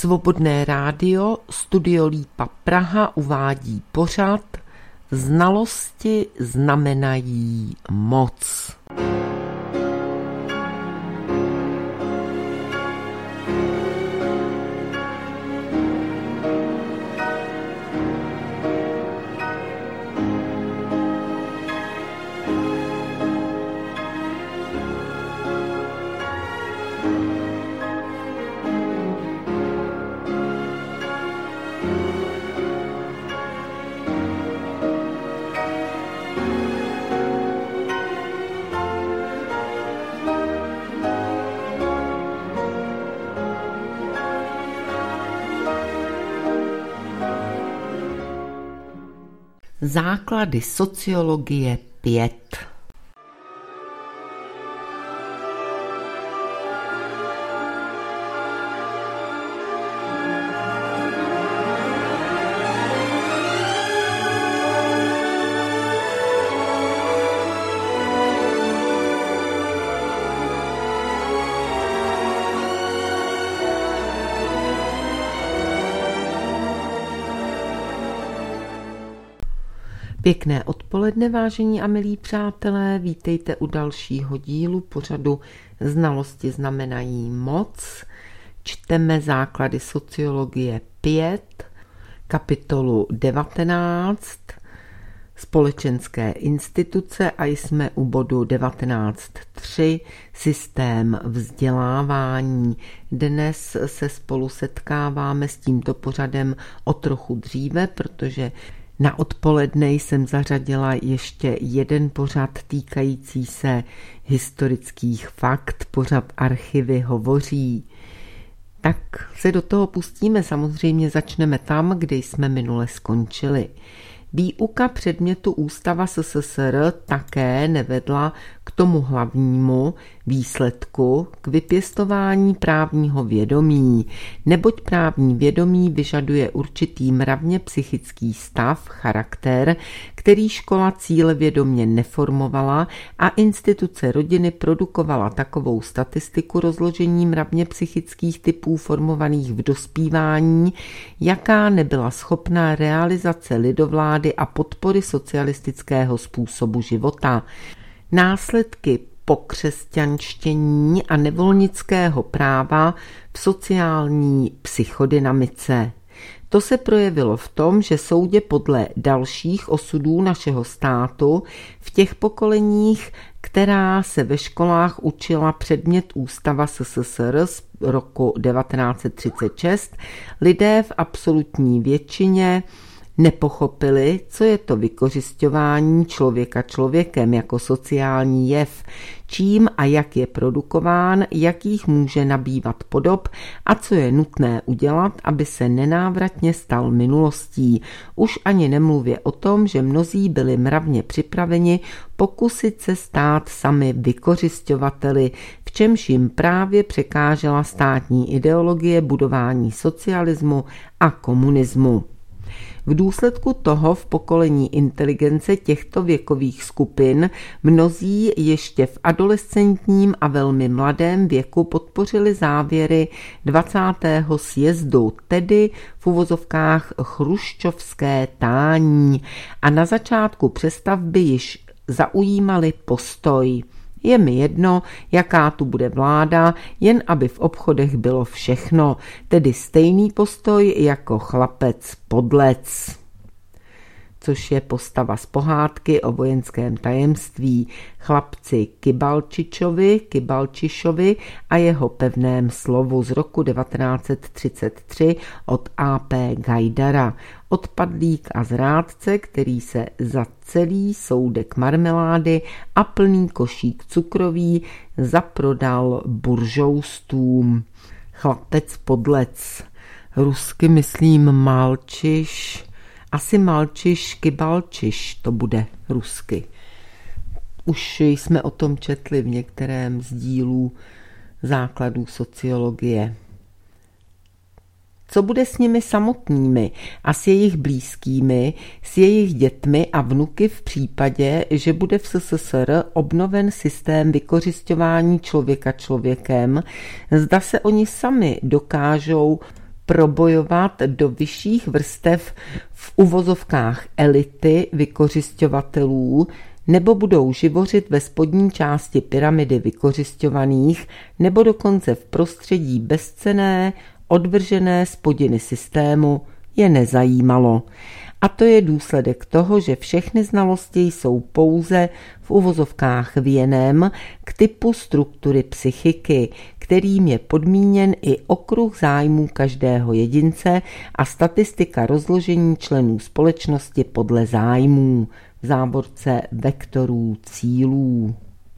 Svobodné rádio Studio Lípa Praha uvádí pořad Znalosti znamenají moc. Základy sociologie 5. Pěkné odpoledne, vážení a milí přátelé, vítejte u dalšího dílu pořadu Znalosti znamenají moc. Čteme základy sociologie 5, kapitolu 19, společenské instituce a jsme u bodu 19.3, systém vzdělávání. Dnes se spolu setkáváme s tímto pořadem o trochu dříve, protože na odpoledne jsem zařadila ještě jeden pořad týkající se historických fakt, pořad Archivy hovoří. Tak se do toho pustíme, samozřejmě začneme tam, kde jsme minule skončili. Výuka předmětu Ústava SSSR také nevedla k tomu hlavnímu výsledku, k vypěstování právního vědomí, neboť právní vědomí vyžaduje určitý mravně psychický stav, charakter, který škola cílevědomě neformovala a instituce rodiny produkovala takovou statistiku rozložení mravně psychických typů formovaných v dospívání, jaká nebyla schopná realizace lidovlády a podpory socialistického způsobu života. Následky pokřesťanštění a nevolnického práva v sociální psychodynamice. To se projevilo v tom, že soudě podle dalších osudů našeho státu v těch pokoleních, která se ve školách učila předmět Ústava SSSR z roku 1936, lidé v absolutní většině nepochopili, co je to vykořisťování člověka člověkem jako sociální jev, čím a jak je produkován, jakých může nabývat podob a co je nutné udělat, aby se nenávratně stal minulostí. Už ani nemluvě o tom, že mnozí byli mravně připraveni pokusit se stát sami vykořisťovateli, v čemž jim právě překážela státní ideologie budování socialismu a komunismu. V důsledku toho v pokolení inteligence těchto věkových skupin mnozí ještě v adolescentním a velmi mladém věku podpořili závěry 20. sjezdu, tedy v uvozovkách chruščovské tání, a na začátku přestavby již zaujímali postoj: je mi jedno, jaká tu bude vláda, jen aby v obchodech bylo všechno, tedy stejný postoj jako chlapec podlec, což je postava z pohádky o vojenském tajemství, chlapci Kybalčišovi a jeho pevném slovu z roku 1933 od A.P. Gajdara. Odpadlík a zrádce, který se za celý soudek marmelády a plný košík cukroví zaprodal buržoustům. Chlapec podlec. Rusky myslím Malčiš. Asi Malčiš, Kybalčiš to bude rusky. Už jsme o tom četli v některém z dílů základů sociologie. Co bude s nimi samotnými a s jejich blízkými, s jejich dětmi a vnuky v případě, že bude v SSSR obnoven systém vykořisťování člověka člověkem, zda se oni sami dokážou probojovat do vyšších vrstev v uvozovkách elity vykořisťovatelů, nebo budou živořit ve spodní části pyramidy vykořisťovaných, nebo dokonce v prostředí bezcenné, odvržené spodiny systému, je nezajímalo. A to je důsledek toho, že všechny znalosti jsou pouze v uvozovkách věnem k typu struktury psychiky, kterým je podmíněn i okruh zájmů každého jedince a statistika rozložení členů společnosti podle zájmů, v závorce vektorů cílů.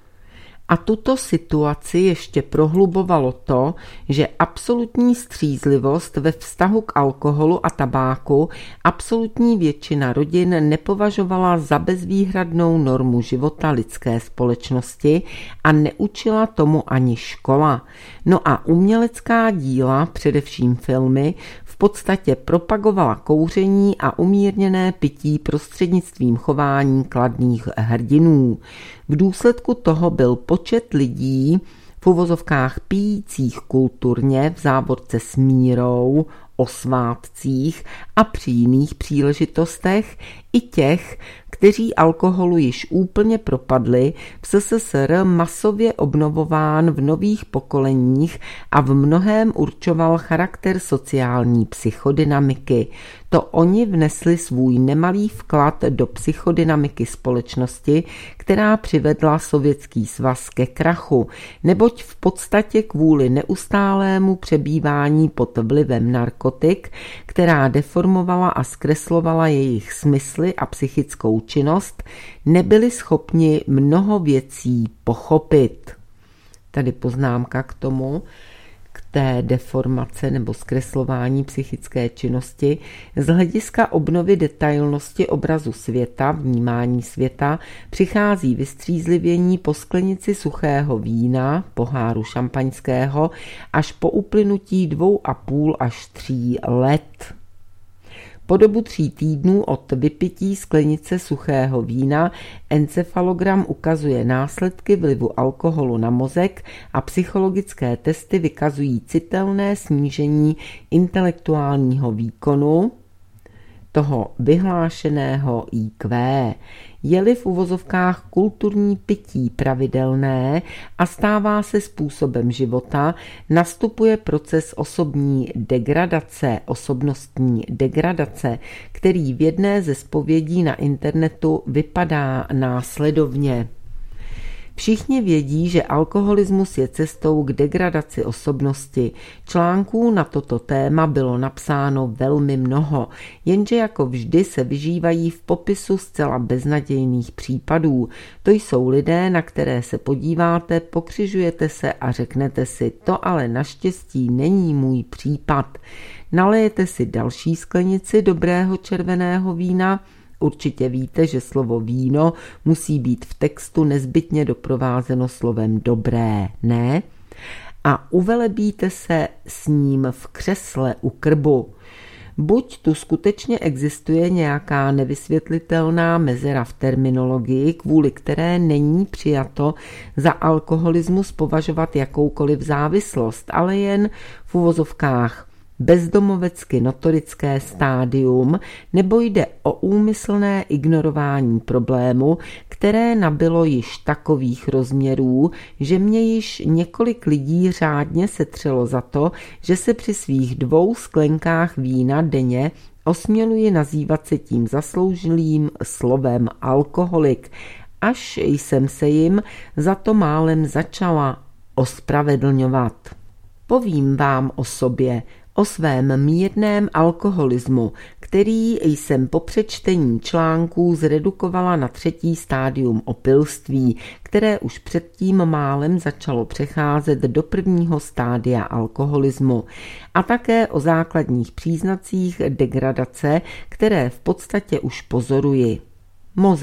A tuto situaci ještě prohlubovalo to, že absolutní střízlivost ve vztahu k alkoholu a tabáku absolutní většina rodin nepovažovala za bezvýhradnou normu života lidské společnosti a neučila tomu ani škola. No a umělecká díla, především filmy, v podstatě propagovala kouření a umírněné pití prostřednictvím chování kladných hrdinů. V důsledku toho byl počet lidí v uvozovkách pijících kulturně, v závorce s mírou, o svátcích a při jiných příležitostech i těch, kteří alkoholu již úplně propadli, v SSSR masově obnovován v nových pokoleních a v mnohém určoval charakter sociální psychodynamiky. To oni vnesli svůj nemalý vklad do psychodynamiky společnosti, která přivedla Sovětský svaz ke krachu, neboť v podstatě kvůli neustálému přebývání pod vlivem narkotik, která deformovala a zkreslovala jejich smysly a psychickou činnost, nebyli schopni mnoho věcí pochopit. Tady poznámka k tomu, k té deformace nebo zkreslování psychické činnosti. Z hlediska obnovy detailnosti obrazu světa, vnímání světa, přichází vystřízlivění po sklenici suchého vína, poháru šampaňského, až po uplynutí 2,5 až 3 let. Po dobu 3 týdnů od vypití sklenice suchého vína encefalogram ukazuje následky vlivu alkoholu na mozek a psychologické testy vykazují citelné snížení intelektuálního výkonu, toho vyhlášeného IQ. Je-li v uvozovkách kulturní pití pravidelné a stává se způsobem života, nastupuje proces osobní degradace, osobnostní degradace, který v jedné ze zpovědí na internetu vypadá následovně. Všichni vědí, že alkoholismus je cestou k degradaci osobnosti. Článků na toto téma bylo napsáno velmi mnoho, jenže jako vždy se vyžívají v popisu zcela beznadějných případů. To jsou lidé, na které se podíváte, pokřižujete se a řeknete si, to ale naštěstí není můj případ. Nalejete si další sklenici dobrého červeného vína. Určitě víte, že slovo víno musí být v textu nezbytně doprovázeno slovem dobré, ne? A uvelebíte se s ním v křesle u krbu. Buď tu skutečně existuje nějaká nevysvětlitelná mezera v terminologii, kvůli které není přijato za alkoholismus považovat jakoukoliv závislost, ale jen v uvozovkách bezdomovecky notorické stádium, nebo jde o úmyslné ignorování problému, které nabylo již takových rozměrů, že mě již několik lidí řádně setřelo za to, že se při svých 2 sklenkách vína denně osměluji nazývat se tím zasloužilým slovem alkoholik, až jsem se jim za to málem začala ospravedlňovat. Povím vám o sobě, o svém mírném alkoholismu, který jsem po přečtení článků zredukovala na 3. stádium opilství, které už předtím málem začalo přecházet do 1. stádia alkoholismu, a také o základních příznacích degradace, které v podstatě už pozoruji. Mozek.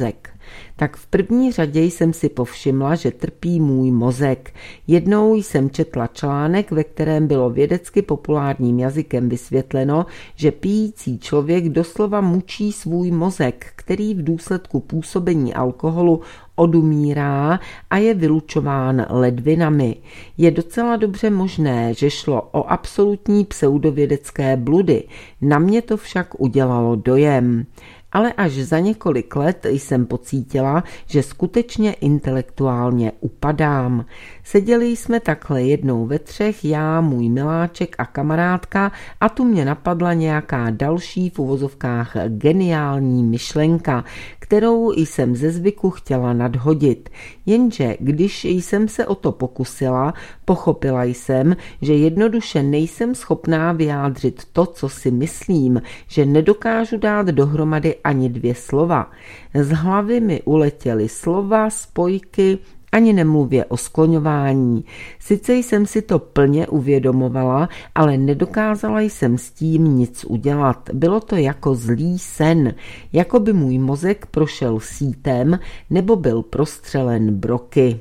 Tak v první řadě jsem si povšimla, že trpí můj mozek. Jednou jsem četla článek, ve kterém bylo vědecky populárním jazykem vysvětleno, že pijící člověk doslova mučí svůj mozek, který v důsledku působení alkoholu odumírá a je vylučován ledvinami. Je docela dobře možné, že šlo o absolutní pseudovědecké bludy. Na mě to však udělalo dojem. Ale až za několik let jsem pocítila, že skutečně intelektuálně upadám. Seděli jsme takhle jednou ve třech, já, můj miláček a kamarádka, a tu mě napadla nějaká další v uvozovkách geniální myšlenka, kterou jsem ze zvyku chtěla nadhodit. Jenže když jsem se o to pokusila, pochopila jsem, že jednoduše nejsem schopná vyjádřit to, co si myslím, že nedokážu dát dohromady ani dvě slova. Z hlavy mi uletěly slova, spojky, ani nemluvě o skloňování. Sice jsem si to plně uvědomovala, ale nedokázala jsem s tím nic udělat. Bylo to jako zlý sen, jako by můj mozek prošel sítem nebo byl prostřelen broky.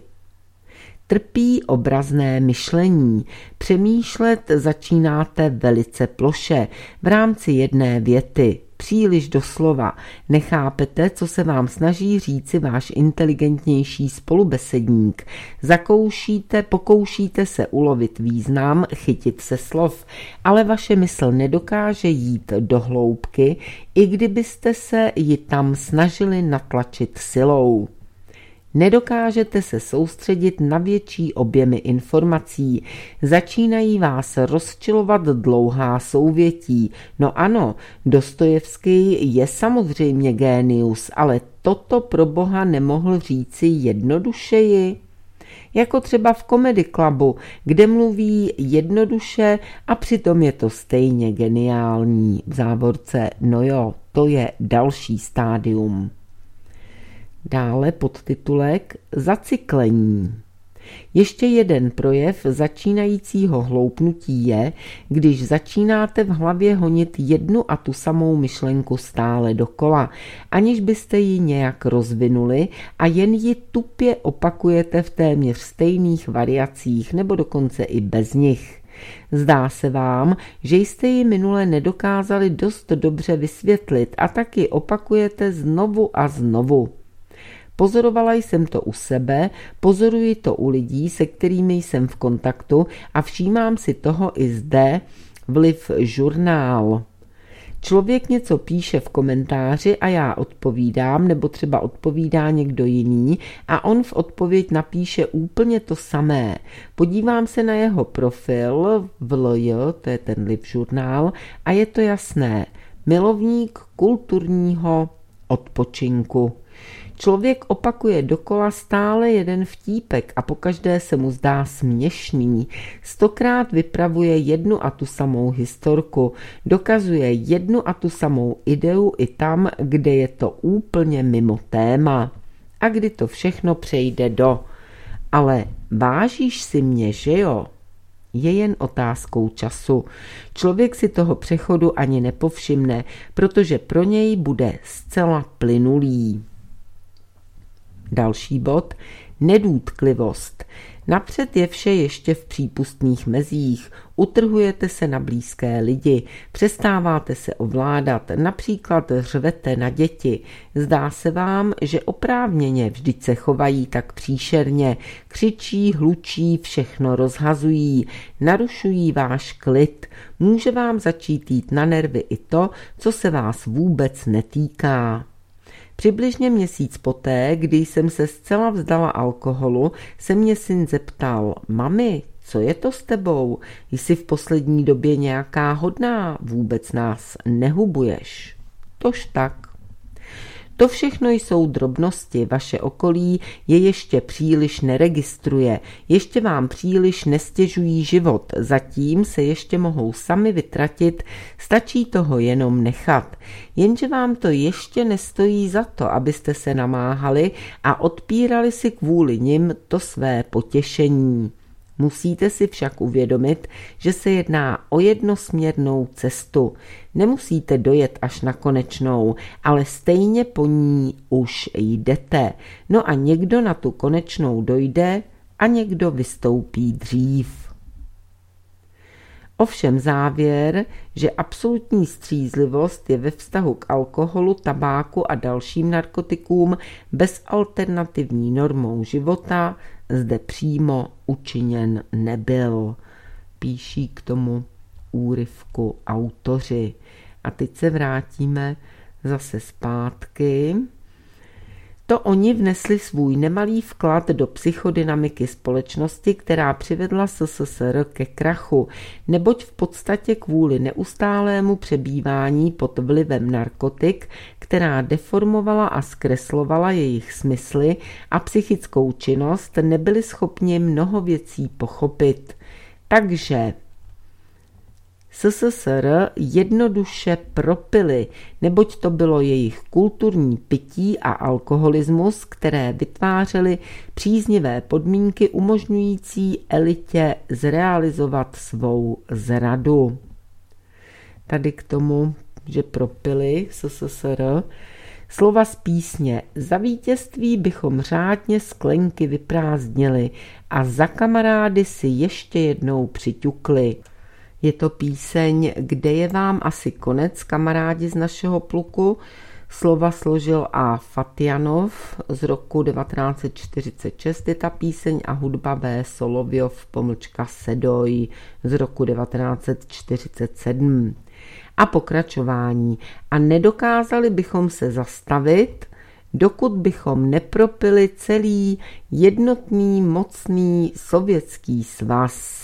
Trpí obrazné myšlení. Přemýšlet začínáte velice ploše, v rámci jedné věty. Příliš doslova. Nechápete, co se vám snaží říci váš inteligentnější spolubesedník. Pokoušíte se ulovit význam, chytit se slov, ale vaše mysl nedokáže jít do hloubky, i kdybyste se ji tam snažili natlačit silou. Nedokážete se soustředit na větší objemy informací. Začínají vás rozčilovat dlouhá souvětí. No ano, Dostojevský je samozřejmě génius, ale toto pro boha nemohl říci jednodušeji. Jako třeba v Comedy Clubu, kde mluví jednoduše a přitom je to stejně geniální. V závorce, no jo, to je další stádium. Dále podtitulek Zacyklení. Ještě jeden projev začínajícího hloupnutí je, když začínáte v hlavě honit jednu a tu samou myšlenku stále dokola, aniž byste ji nějak rozvinuli a jen ji tupě opakujete v téměř stejných variacích nebo dokonce i bez nich. Zdá se vám, že jste ji minule nedokázali dost dobře vysvětlit a taky opakujete znovu a znovu. Pozorovala jsem to u sebe, pozoruji to u lidí, se kterými jsem v kontaktu a všímám si toho i zde vliv žurnál. Člověk něco píše v komentáři a já odpovídám, nebo třeba odpovídá někdo jiný a on v odpověď napíše úplně to samé. Podívám se na jeho profil v LJ, to je ten vliv žurnál, a je to jasné. Milovník kulturního odpočinku. Člověk opakuje dokola stále jeden vtípek a pokaždé se mu zdá směšný. 100krát vypravuje jednu a tu samou historku, dokazuje jednu a tu samou ideu i tam, kde je to úplně mimo téma. A kdy to všechno přejde do ale vážíš si mě, že jo? Je jen otázkou času. Člověk si toho přechodu ani nepovšimne, protože pro něj bude zcela plynulý. Další bod. Nedůtklivost. Napřed je vše ještě v přípustných mezích. Utrhujete se na blízké lidi, přestáváte se ovládat, například řvete na děti. Zdá se vám, že oprávněně, vždyť se chovají tak příšerně, křičí, hlučí, všechno rozhazují, narušují váš klid. Může vám začít jít na nervy i to, co se vás vůbec netýká. Přibližně měsíc poté, kdy jsem se zcela vzdala alkoholu, se mě syn zeptal: Mami, co je to s tebou? Jsi v poslední době nějaká hodná, vůbec nás nehubuješ. Tož tak. To všechno jsou drobnosti, vaše okolí je ještě příliš neregistruje, ještě vám příliš nestěžují život, zatím se ještě mohou sami vytratit, stačí toho jenom nechat. Jenže vám to ještě nestojí za to, abyste se namáhali a odpírali si kvůli nim to své potěšení. Musíte si však uvědomit, že se jedná o jednosměrnou cestu. Nemusíte dojet až na konečnou, ale stejně po ní už jdete. No a někdo na tu konečnou dojde a někdo vystoupí dřív. Ovšem závěr, že absolutní střízlivost je ve vztahu k alkoholu, tabáku a dalším narkotikům bezalternativní normou života, zde přímo učiněn nebyl. Píší k tomu úryvku autoři. A teď se vrátíme zase zpátky. To oni vnesli svůj nemalý vklad do psychodynamiky společnosti, která přivedla SSSR ke krachu, neboť v podstatě kvůli neustálému přebývání pod vlivem narkotik, která deformovala a zkreslovala jejich smysly a psychickou činnost, nebyli schopni mnoho věcí pochopit. Takže SSSR jednoduše propili, neboť to bylo jejich kulturní pití a alkoholismus, které vytvářely příznivé podmínky umožňující elitě zrealizovat svou zradu. Tady k tomu, že propili SSSR, slova z písně: za vítězství bychom řádně sklenky vyprázdnili a za kamarády si ještě jednou přiťukli. Je to píseň Kde je vám asi konec, kamarádi z našeho pluku. Slova složil A. Fatjanov, z roku 1946 je ta píseň, a hudba B. Solovjov _ Sedoj z roku 1947. A pokračování: a nedokázali bychom se zastavit, dokud bychom nepropili celý jednotný mocný Sovětský svaz.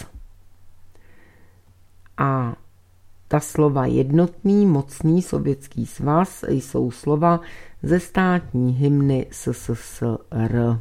A ta slova jednotný mocný Sovětský svaz jsou slova ze státní hymny SSSR.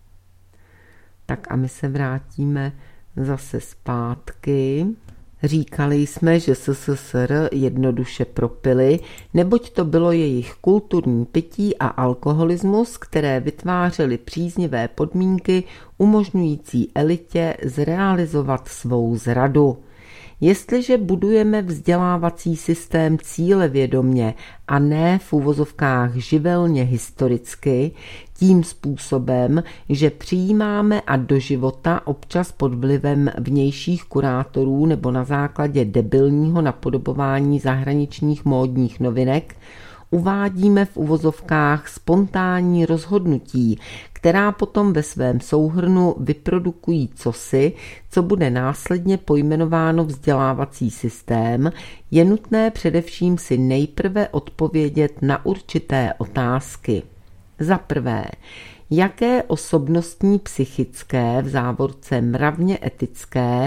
Tak a my se vrátíme zase zpátky. Říkali jsme, že SSSR jednoduše propili, neboť to bylo jejich kulturní pití a alkoholismus, které vytvářely příznivé podmínky umožňující elitě zrealizovat svou zradu. Jestliže budujeme vzdělávací systém cílevědomě a ne v uvozovkách živelně historicky, tím způsobem, že přijímáme a do života občas pod vlivem vnějších kurátorů nebo na základě debilního napodobování zahraničních módních novinek, uvádíme v uvozovkách spontánní rozhodnutí, která potom ve svém souhrnu vyprodukují cosi, co bude následně pojmenováno vzdělávací systém, je nutné především si nejprve odpovědět na určité otázky. Za prvé, jaké osobnostní psychické, v závorce mravně etické,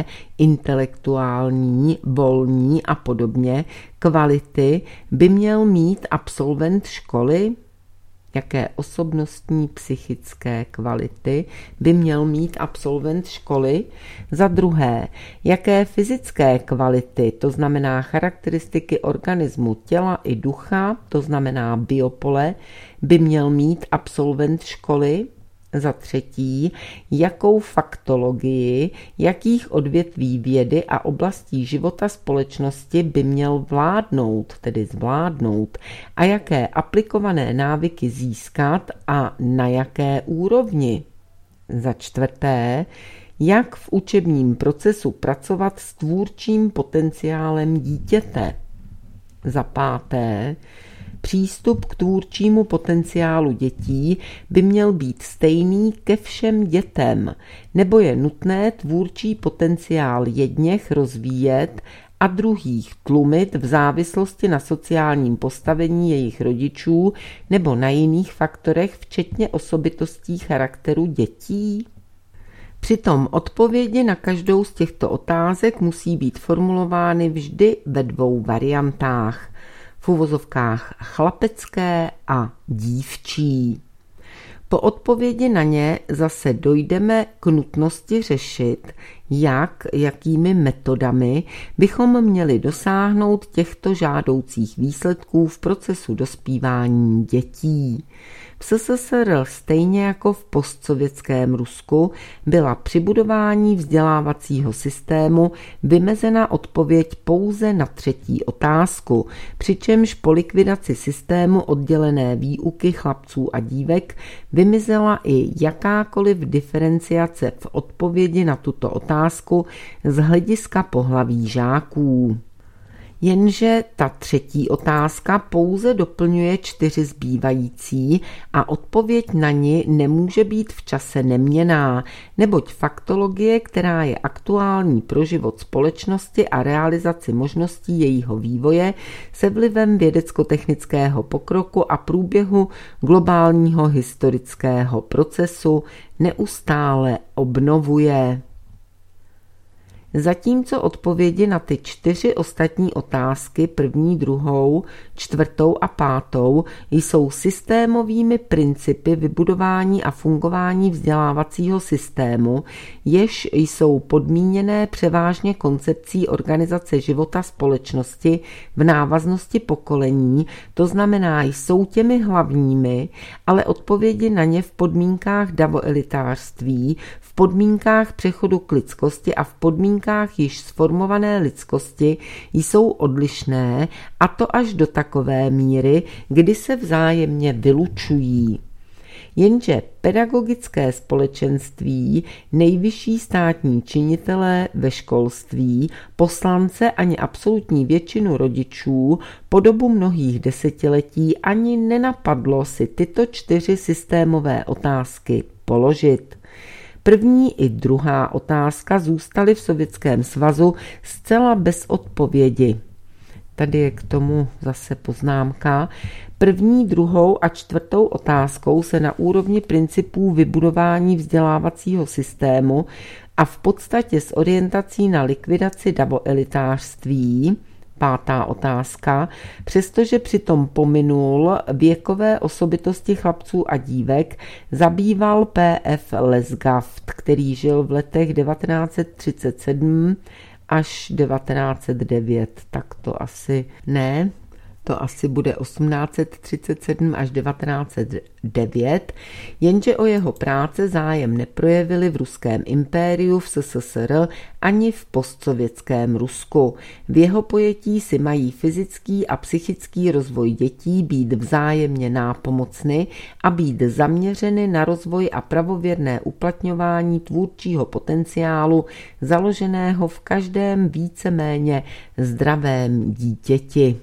intelektuální, volní a podobně kvality by měl mít absolvent školy? Jaké osobnostní psychické kvality by měl mít absolvent školy? Za druhé, jaké fyzické kvality, to znamená charakteristiky organismu, těla i ducha, to znamená biopole, by měl mít absolvent školy? Za třetí, jakou faktologii, jakých odvětví vědy a oblastí života společnosti by měl vládnout, tedy zvládnout, a jaké aplikované návyky získat a na jaké úrovni. Za čtvrté, jak v učebním procesu pracovat s tvůrčím potenciálem dítěte. Za páté, přístup k tvůrčímu potenciálu dětí by měl být stejný ke všem dětem, nebo je nutné tvůrčí potenciál jedněch rozvíjet a druhých tlumit v závislosti na sociálním postavení jejich rodičů nebo na jiných faktorech, včetně osobitostí charakteru dětí? Přitom odpovědi na každou z těchto otázek musí být formulovány vždy ve dvou variantách. V uvozovkách chlapecké a dívčí. Po odpovědi na ně zase dojdeme k nutnosti řešit, jakými metodami bychom měli dosáhnout těchto žádoucích výsledků v procesu dospívání dětí. V SSSR stejně jako v postsovětském Rusku byla při budování vzdělávacího systému vymezena odpověď pouze na třetí otázku, přičemž po likvidaci systému oddělené výuky chlapců a dívek vymizela i jakákoliv diferenciace v odpovědi na tuto otázku z hlediska pohlaví žáků. Jenže ta třetí otázka pouze doplňuje 4 zbývající a odpověď na ni nemůže být v čase neměnná, neboť faktologie, která je aktuální pro život společnosti a realizaci možností jejího vývoje, se vlivem vědecko-technického pokroku a průběhu globálního historického procesu neustále obnovuje. Zatímco odpovědi na ty 4 ostatní otázky, 1., 2., 4. a 5., jsou systémovými principy vybudování a fungování vzdělávacího systému, jež jsou podmíněné převážně koncepcí organizace života společnosti v návaznosti pokolení, to znamená, jsou těmi hlavními, ale odpovědi na ně v podmínkách davoelitářství, v podmínkách přechodu k lidskosti a v podmínkách již sformované lidskosti jsou odlišné, a to až do takové míry, kdy se vzájemně vylučují. Jenže pedagogické společenství, nejvyšší státní činitelé ve školství, poslance ani absolutní většinu rodičů po dobu mnohých desetiletí ani nenapadlo si tyto 4 systémové otázky položit. 1. i 2. otázka zůstaly v Sovětském svazu zcela bez odpovědi. Tady je k tomu zase poznámka. 1., 2. a 4. otázkou se na úrovni principů vybudování vzdělávacího systému a v podstatě s orientací na likvidaci davoelitářství, 5. otázka, přestože přitom pominul věkové osobitosti chlapců a dívek, zabýval P.F. Lesgaft, který žil v letech 1937 až 1909. Tak to asi ne. To asi bude 1837 až 1909, jenže o jeho práce zájem neprojevili v Ruském impériu, v SSSR ani v postsovětském Rusku. V jeho pojetí si mají fyzický a psychický rozvoj dětí být vzájemně nápomocny a být zaměřeny na rozvoj a pravověrné uplatňování tvůrčího potenciálu založeného v každém víceméně zdravém dítěti.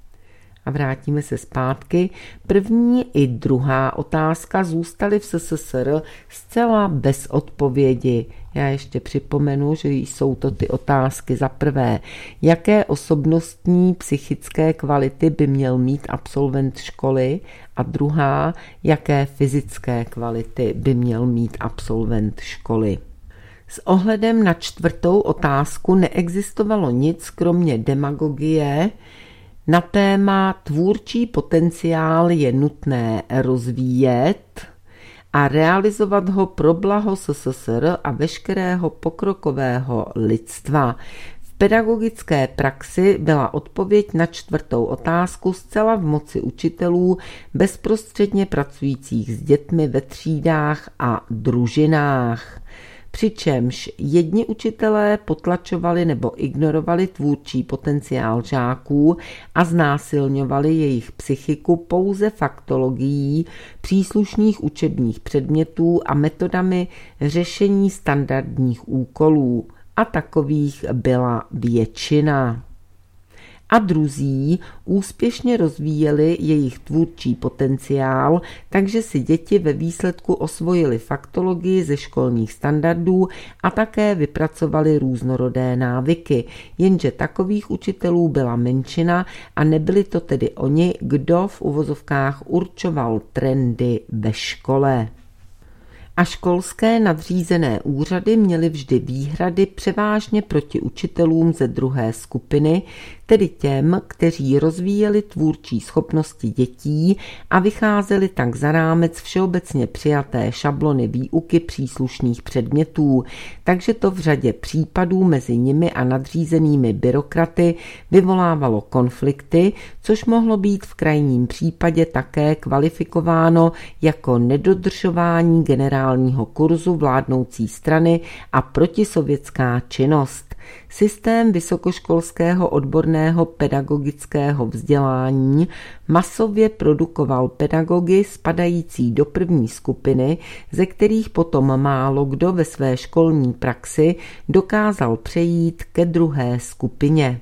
A vrátíme se zpátky. 1. i 2. otázka zůstaly v SSSR zcela bez odpovědi. Já ještě připomenu, že jsou to ty otázky: za prvé, jaké osobnostní psychické kvality by měl mít absolvent školy, a 2. jaké fyzické kvality by měl mít absolvent školy. S ohledem na 4. otázku neexistovalo nic kromě demagogie na téma tvůrčí potenciál je nutné rozvíjet a realizovat ho pro blaho SSSR a veškerého pokrokového lidstva. V pedagogické praxi byla odpověď na 4. otázku zcela v moci učitelů bezprostředně pracujících s dětmi ve třídách a družinách. Přičemž jedni učitelé potlačovali nebo ignorovali tvůrčí potenciál žáků a znásilňovali jejich psychiku pouze faktologií příslušných učebních předmětů a metodami řešení standardních úkolů. A takových byla většina. A druzí úspěšně rozvíjeli jejich tvůrčí potenciál, takže si děti ve výsledku osvojili faktologii ze školních standardů a také vypracovali různorodé návyky, jenže takových učitelů byla menšina a nebyli to tedy oni, kdo v uvozovkách určoval trendy ve škole. A školské nadřízené úřady měly vždy výhrady převážně proti učitelům ze druhé skupiny, tedy těm, kteří rozvíjeli tvůrčí schopnosti dětí a vycházeli tak za rámec všeobecně přijaté šablony výuky příslušných předmětů, takže to v řadě případů mezi nimi a nadřízenými byrokraty vyvolávalo konflikty, což mohlo být v krajním případě také kvalifikováno jako nedodržování generálního kurzu vládnoucí strany a protisovětská činnost. Systém vysokoškolského odborného pedagogického vzdělání masově produkoval pedagogy spadající do první skupiny, ze kterých potom málo kdo ve své školní praxi dokázal přejít ke druhé skupině.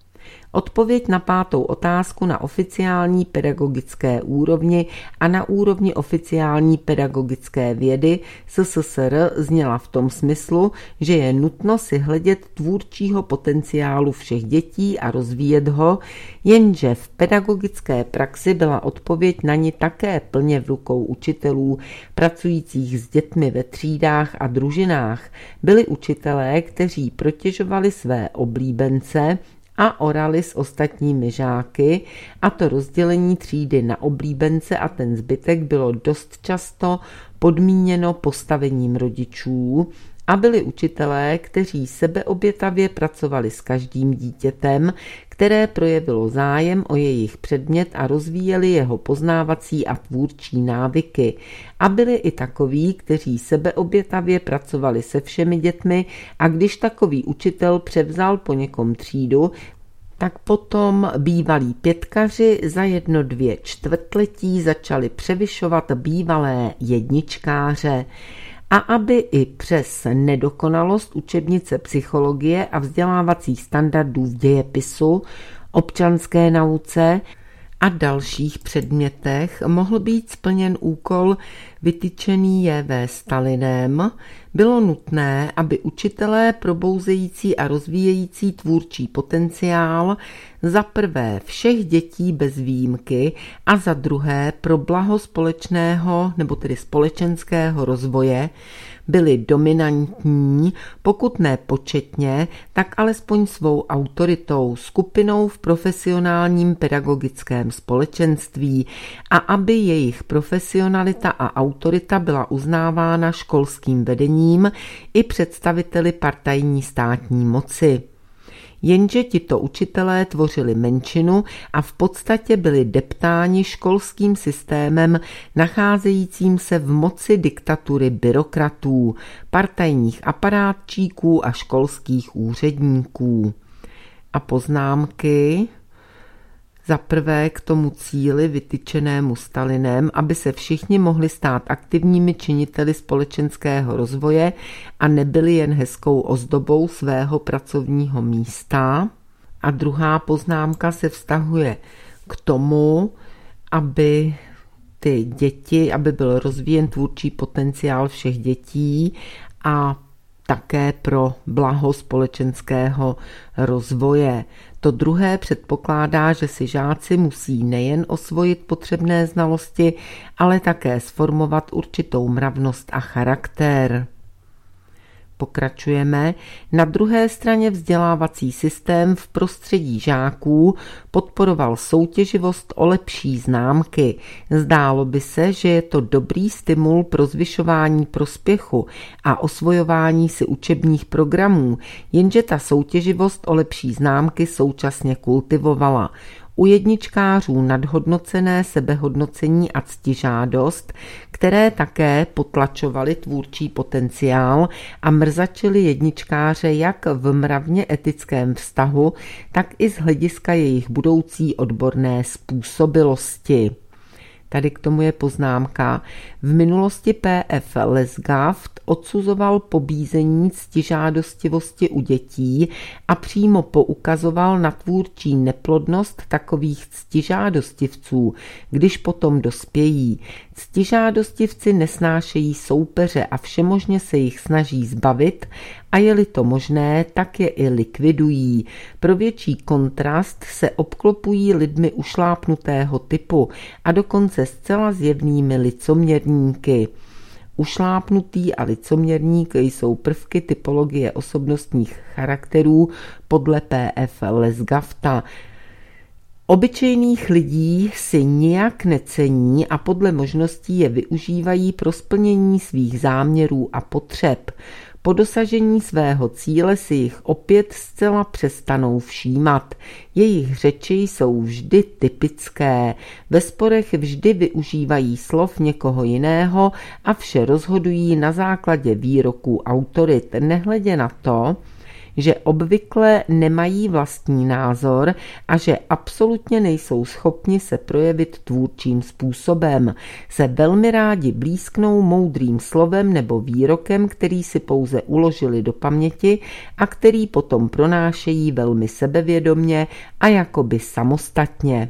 Odpověď na pátou otázku na oficiální pedagogické úrovni a na úrovni oficiální pedagogické vědy SSSR zněla v tom smyslu, že je nutno si hledět tvůrčího potenciálu všech dětí a rozvíjet ho, jenže v pedagogické praxi byla odpověď na ni také plně v rukou učitelů pracujících s dětmi ve třídách a družinách. Byli učitelé, kteří protěžovali své oblíbence a orali s ostatními žáky, a to rozdělení třídy na oblíbence a ten zbytek bylo dost často podmíněno postavením rodičů, a byli učitelé, kteří sebeobětavě pracovali s každým dítětem, které projevilo zájem o jejich předmět a rozvíjeli jeho poznávací a tvůrčí návyky. A byli i takoví, kteří sebeobětavě pracovali se všemi dětmi, a když takový učitel převzal po někom třídu, tak potom bývalí pětkaři za 1-2 čtvrtletí začali převyšovat bývalé jedničkáře. A aby i přes nedokonalost učebnice psychologie a vzdělávacích standardů v dějepisu, občanské nauce a dalších předmětech mohl být splněn úkol vytyčený J.V. Stalinem, bylo nutné, aby učitelé probouzející a rozvíjející tvůrčí potenciál za prvé všech dětí bez výjimky a za druhé pro blaho společného nebo tedy společenského rozvoje byli dominantní, pokud ne početně, tak alespoň svou autoritou, skupinou v profesionálním pedagogickém společenství, a aby jejich profesionalita a autorita byla uznávána školským vedením i představiteli partajní státní moci. Jenže tito učitelé tvořili menšinu a v podstatě byli deptáni školským systémem nacházejícím se v moci diktatury byrokratů, partajních aparátčíků a školských úředníků. A poznámky. Za prvé k tomu cíli vytyčenému Stalinem, aby se všichni mohli stát aktivními činiteli společenského rozvoje a nebyli jen hezkou ozdobou svého pracovního místa. A druhá poznámka se vztahuje k tomu, aby ty děti, aby byl rozvíjen tvůrčí potenciál všech dětí a také pro blaho společenského rozvoje. To druhé předpokládá, že si žáci musí nejen osvojit potřebné znalosti, ale také sformovat určitou mravnost a charakter. Pokračujeme. Na druhé straně vzdělávací systém v prostředí žáků podporoval soutěživost o lepší známky. Zdálo by se, že je to dobrý stimul pro zvyšování prospěchu a osvojování si učebních programů, jenže ta soutěživost o lepší známky současně kultivovala u jedničkářů nadhodnocené sebehodnocení a ctižádost, které také potlačovaly tvůrčí potenciál a mrzačily jedničkáře jak v mravně etickém vztahu, tak i z hlediska jejich budoucí odborné způsobilosti. Tady k tomu je poznámka. V minulosti P.F. Lesgaft odsuzoval pobízení ctižádostivosti u dětí a přímo poukazoval na tvůrčí neplodnost takových ctižádostivců, když potom dospějí. Ctižádostivci nesnášejí soupeře a všemožně se jich snaží zbavit a je-li to možné, tak je i likvidují. Pro větší kontrast se obklopují lidmi ušlápnutého typu a dokonce zcela zjevnými licoměrníky. Ušlápnutý a licoměrník jsou prvky typologie osobnostních charakterů podle P.F. Lesgafta. Obyčejných lidí si nijak necení a podle možností je využívají pro splnění svých záměrů a potřeb. Po dosažení svého cíle si jich opět zcela přestanou všímat. Jejich řeči jsou vždy typické. Ve sporech vždy využívají slov někoho jiného a vše rozhodují na základě výroků autorit, nehledě na to, že obvykle nemají vlastní názor a že absolutně nejsou schopni se projevit tvůrčím způsobem. Se velmi rádi blízknou moudrým slovem nebo výrokem, který si pouze uložili do paměti a který potom pronášejí velmi sebevědomně a jakoby samostatně.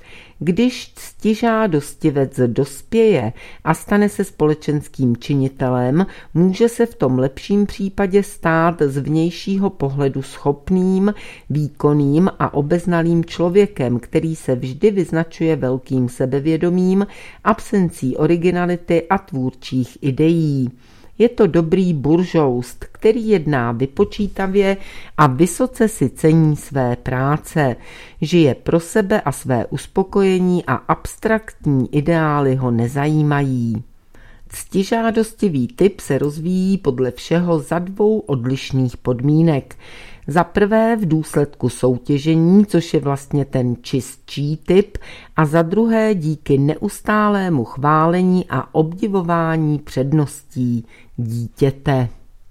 Když ctižádostivec dospěje a stane se společenským činitelem, může se v tom lepším případě stát z vnějšího pohledu schopným, výkonným a obeznalým člověkem, který se vždy vyznačuje velkým sebevědomím, absencí originality a tvůrčích ideí. Je to dobrý buržoust, který jedná vypočítavě a vysoce si cení své práce. Žije pro sebe a své uspokojení a abstraktní ideály ho nezajímají. Ctižádostivý typ se rozvíjí podle všeho za dvou odlišných podmínek. Za prvé v důsledku soutěžení, což je vlastně ten čistší typ, a za druhé díky neustálému chválení a obdivování předností dítěte.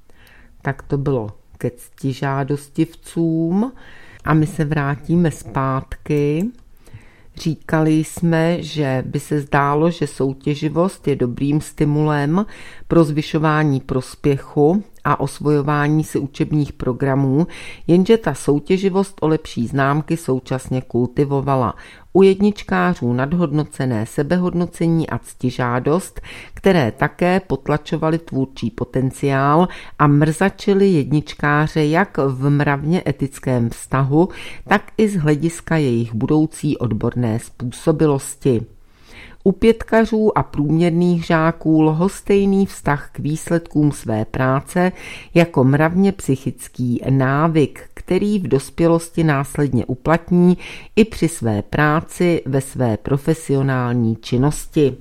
Tak to bylo ke ctižádostivcům a my se vrátíme zpátky. Říkali jsme, že by se zdálo, že soutěživost je dobrým stimulem pro zvyšování prospěchu a osvojování si učebních programů, jenže ta soutěživost o lepší známky současně kultivovala u jedničkářů nadhodnocené sebehodnocení a ctižádost, které také potlačovaly tvůrčí potenciál a mrzačily jedničkáře jak v mravně etickém vztahu, tak i z hlediska jejich budoucí odborné způsobilosti. U pětkařů a průměrných žáků lhostejný vztah k výsledkům své práce jako mravně psychický návyk, který v dospělosti následně uplatní i při své práci ve své profesionální činnosti.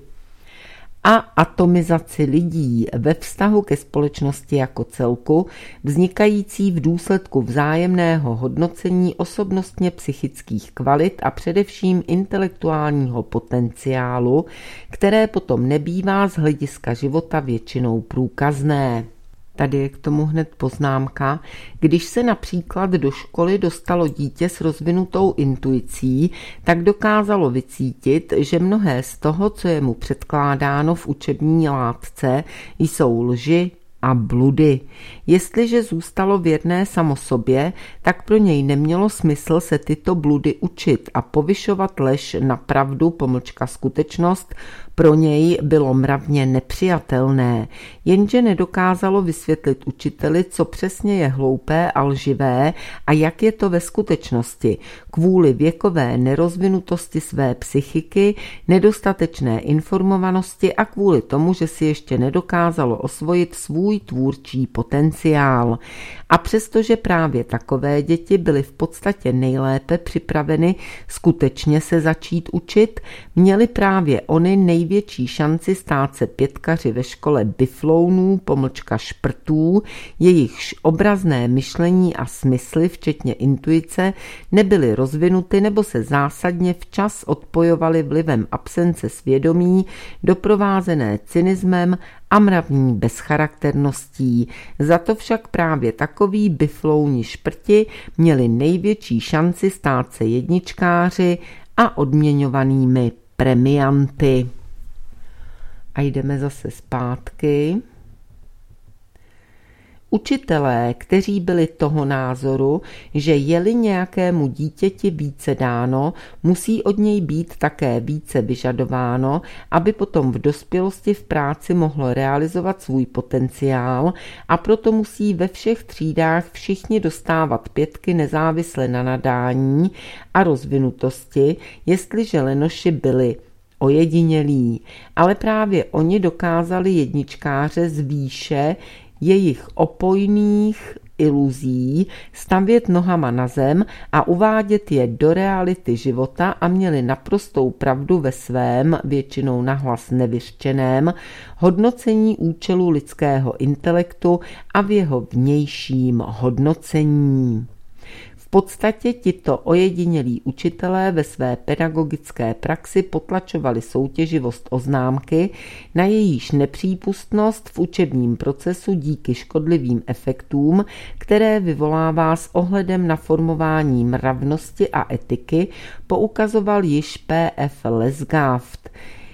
A atomizaci lidí ve vztahu ke společnosti jako celku, vznikající v důsledku vzájemného hodnocení osobnostně psychických kvalit a především intelektuálního potenciálu, které potom nebývá z hlediska života většinou průkazné. Tady je k tomu hned poznámka. Když se například do školy dostalo dítě s rozvinutou intuicí, tak dokázalo vycítit, že mnohé z toho, co je mu předkládáno v učební látce, jsou lži a bludy. Jestliže zůstalo věrné samo sobě, tak pro něj nemělo smysl se tyto bludy učit a povyšovat lež na pravdu / skutečnost pro něj bylo mravně nepřijatelné, jenže nedokázalo vysvětlit učiteli, co přesně je hloupé a lživé a jak je to ve skutečnosti, kvůli věkové nerozvinutosti své psychiky, nedostatečné informovanosti a kvůli tomu, že si ještě nedokázalo osvojit svůj tvůrčí potenciál. A přestože právě takové děti byly v podstatě nejlépe připraveny skutečně se začít učit, měly právě ony největší šanci stát se pětkaři ve škole biflounů / šprtů, jejichž obrazné myšlení a smysly, včetně intuice, nebyly rozvinuty nebo se zásadně včas odpojovaly vlivem absence svědomí, doprovázené cynismem a mravní bezcharakterností. Za to však právě takoví biflouni šprti měli největší šanci stát se jedničkáři a odměňovanými premianty. A jdeme zase zpátky. Učitelé, kteří byli toho názoru, že je-li nějakému dítěti více dáno, musí od něj být také více vyžadováno, aby potom v dospělosti v práci mohlo realizovat svůj potenciál, a proto musí ve všech třídách všichni dostávat 5 nezávisle na nadání a rozvinutosti, jestliže lenoši byli ojedinělí, ale právě oni dokázali jedničkáře z výše jejich opojných iluzí stavět nohama na zem a uvádět je do reality života a měli naprostou pravdu ve svém, většinou nahlas nevyřčeném, hodnocení účelu lidského intelektu a v jeho vnějším hodnocení. V podstatě tito ojedinělí učitelé ve své pedagogické praxi potlačovali soutěživost o známky, na jejíž nepřípustnost v učebním procesu díky škodlivým efektům, které vyvolává s ohledem na formování mravnosti a etiky, poukazoval již P.F. Lesgaft.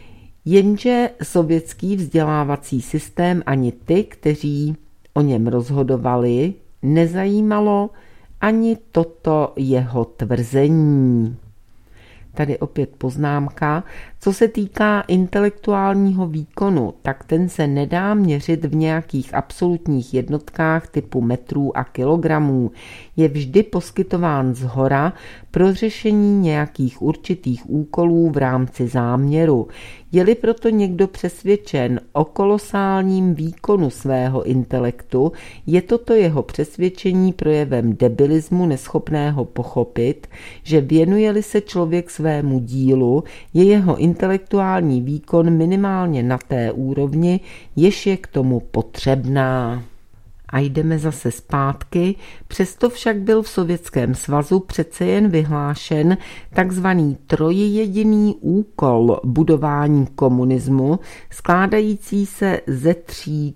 Jenže sovětský vzdělávací systém ani ty, kteří o něm rozhodovali, nezajímalo ani toto jeho tvrzení. Tady opět poznámka. Co se týká intelektuálního výkonu, tak ten se nedá měřit v nějakých absolutních jednotkách typu metrů a kilogramů. Je vždy poskytován zhora pro řešení nějakých určitých úkolů v rámci záměru. Je-li proto někdo přesvědčen o kolosálním výkonu svého intelektu, je toto jeho přesvědčení projevem debilismu neschopného pochopit, že věnuje-li se člověk svému dílu, je jeho intelektuální výkon minimálně na té úrovni, jež je k tomu potřebná. A jdeme zase zpátky, přesto však byl v Sovětském svazu přece jen vyhlášen takzvaný trojjediný úkol budování komunismu, skládající se ze 3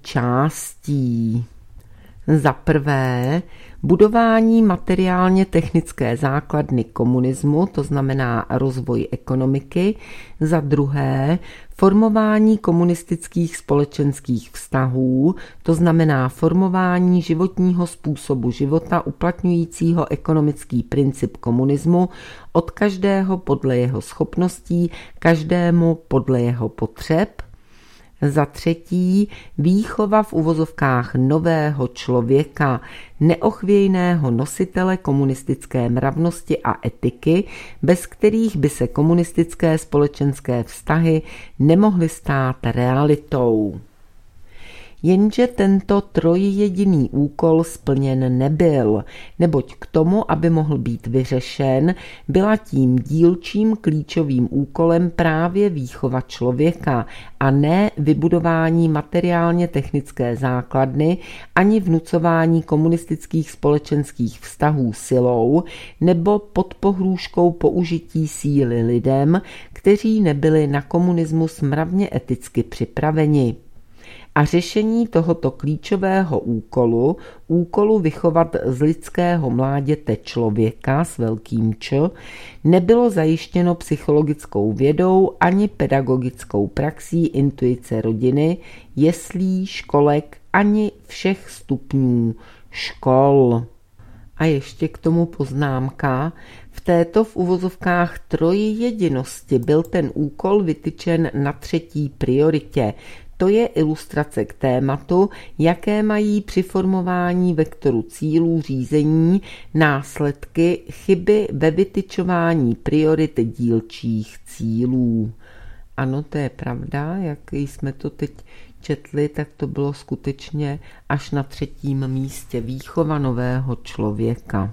částí. Za prvé, budování materiálně technické základny komunismu, to znamená rozvoj ekonomiky. Za druhé, formování komunistických společenských vztahů, to znamená formování životního způsobu života uplatňujícího ekonomický princip komunismu od každého podle jeho schopností, každému podle jeho potřeb. Za třetí, výchova v uvozovkách nového člověka, neochvějného nositele komunistické mravnosti a etiky, bez kterých by se komunistické společenské vztahy nemohly stát realitou. Jenže tento trojjediný úkol splněn nebyl, neboť k tomu, aby mohl být vyřešen, byla tím dílčím klíčovým úkolem právě výchova člověka a ne vybudování materiálně technické základny ani vnucování komunistických společenských vztahů silou nebo pod pohrůžkou použití síly lidem, kteří nebyli na komunismus mravně eticky připraveni. A řešení tohoto klíčového úkolu vychovat z lidského mláděte člověka s velkým Č, nebylo zajištěno psychologickou vědou ani pedagogickou praxí intuice rodiny, jeslí, školek ani všech stupňů škol. A ještě k tomu poznámka. V této v uvozovkách trojjedinosti byl ten úkol vytyčen na 3. prioritě. To je ilustrace k tématu, jaké mají při formování vektoru cílů řízení následky chyby ve vytyčování priorit dílčích cílů. Ano, to je pravda, jak jsme to teď četli, tak to bylo skutečně až na 3. místě výchova nového člověka.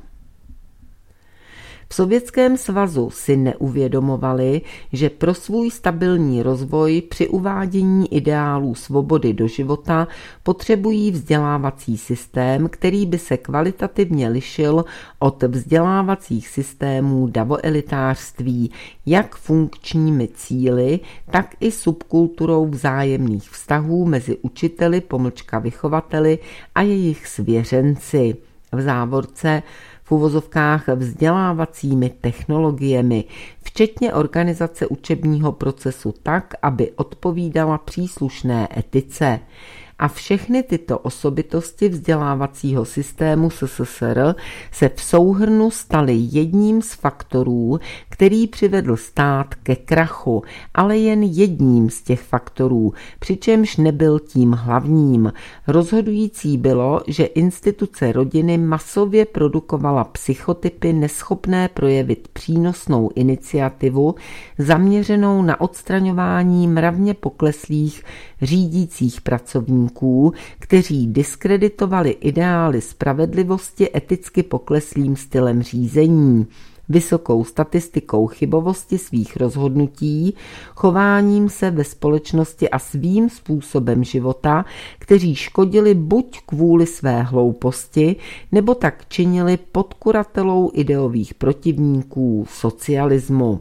V Sovětském svazu si neuvědomovali, že pro svůj stabilní rozvoj při uvádění ideálů svobody do života potřebují vzdělávací systém, který by se kvalitativně lišil od vzdělávacích systémů davoelitářství, jak funkčními cíli, tak i subkulturou vzájemných vztahů mezi učiteli, vychovateli a jejich svěřenci. V závorce v uvozovkách vzdělávacími technologiemi, včetně organizace učebního procesu tak, aby odpovídala příslušné etice. a všechny tyto osobitosti vzdělávacího systému SSSR se v souhrnu staly jedním z faktorů, který přivedl stát ke krachu, ale jen jedním z těch faktorů, přičemž nebyl tím hlavním. Rozhodující bylo, že instituce rodiny masově produkovala psychotypy neschopné projevit přínosnou iniciativu zaměřenou na odstraňování mravně pokleslých řídících pracovníků, kteří diskreditovali ideály spravedlivosti eticky pokleslým stylem řízení, vysokou statistikou chybovosti svých rozhodnutí, chováním se ve společnosti a svým způsobem života, kteří škodili buď kvůli své hlouposti, nebo tak činili pod kuratelou ideových protivníků socialismu.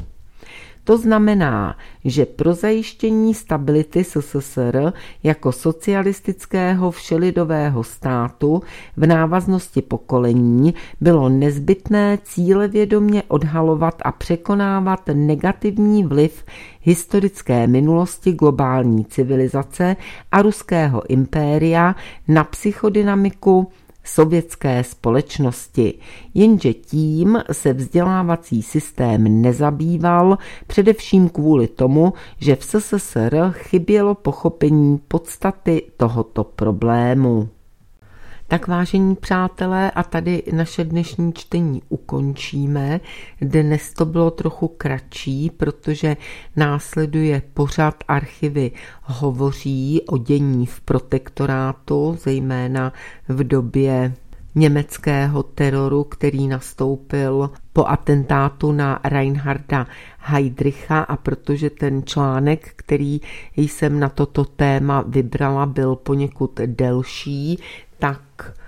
To znamená, že pro zajištění stability SSSR jako socialistického všelidového státu v návaznosti pokolení bylo nezbytné cílevědomě odhalovat a překonávat negativní vliv historické minulosti globální civilizace a ruského impéria na psychodynamiku sovětské společnosti, jenže tím se vzdělávací systém nezabýval, především kvůli tomu, že v SSSR chybělo pochopení podstaty tohoto problému. Tak vážení přátelé, a tady naše dnešní čtení ukončíme. Dnes to bylo trochu kratší, protože následuje pořad Archivy hovoří o dění v protektorátu, zejména v době německého teroru, který nastoupil po atentátu na Reinharda Heydricha, a protože ten článek, který jsem na toto téma vybrala, byl poněkud delší, tak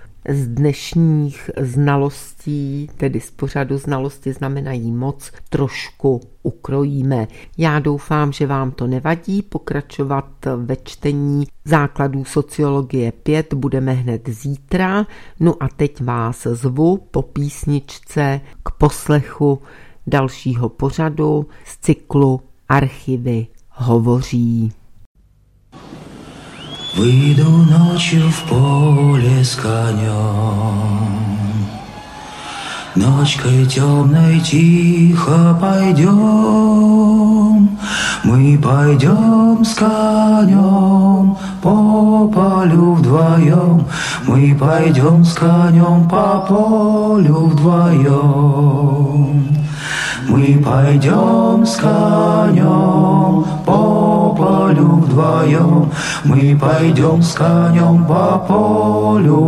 z dnešních znalostí, tedy z pořadu Znalosti znamenají moc, trošku ukrojíme. Já doufám, že vám to nevadí. Pokračovat ve čtení základů sociologie 5 budeme hned zítra. No a teď vás zvu po písničce k poslechu dalšího pořadu z cyklu Archivy hovoří. Выйду ночью в поле с конем, ночкой темной тихо пойдем, мы пойдем с конем по полю вдвоем, мы пойдем с конем по полю вдвоем. Мы пойдем с конем по полю вдвоем, мы пойдем с конем по полю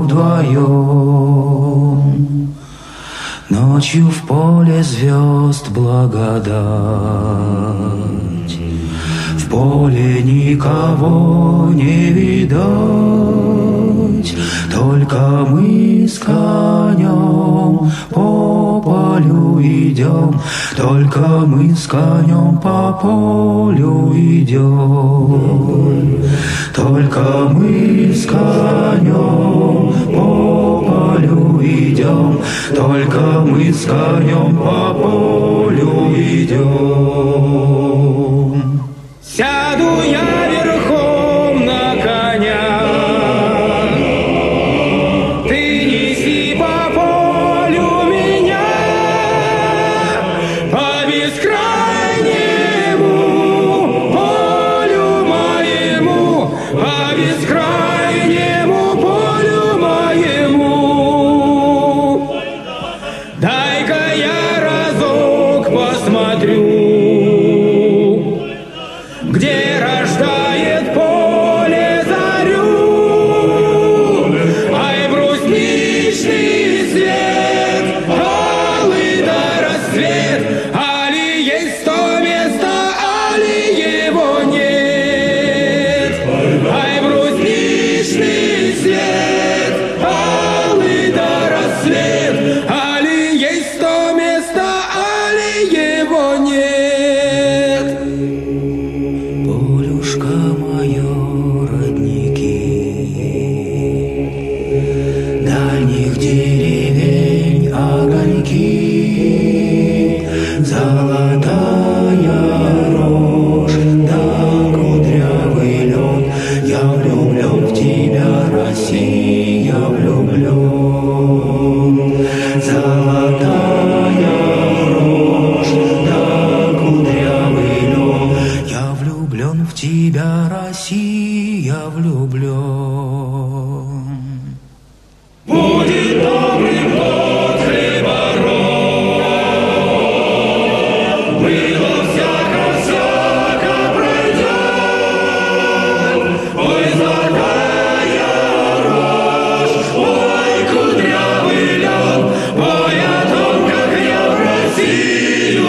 вдвоем. Ночью в поле звезд благодать, в поле никого не видать, только мы с конем по полю идем, только мы с конем по полю идем, только мы с конем по полю идем, только мы с конем по полю идем. Сяду я верхом на коня, ты неси по полю меня, по бескрайнему полю моему, по бескрайнему полю моему. Дай-ка я разок посмотрю, в тебя, Россия, влюблен. Будет добрым год хлебород, было всяко пройдет. Ой, золотая рожь, ой, кудрявый лен, ой, о том, как я в Россию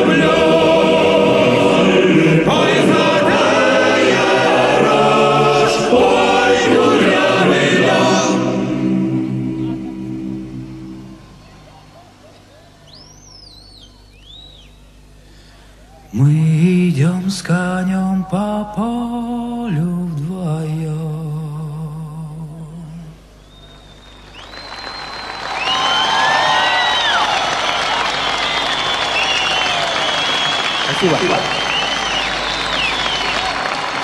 влюблен. Ой, золотая рожь, ой, кудрявый лен. Мы идем с конем по полю вдвоем. Спасибо.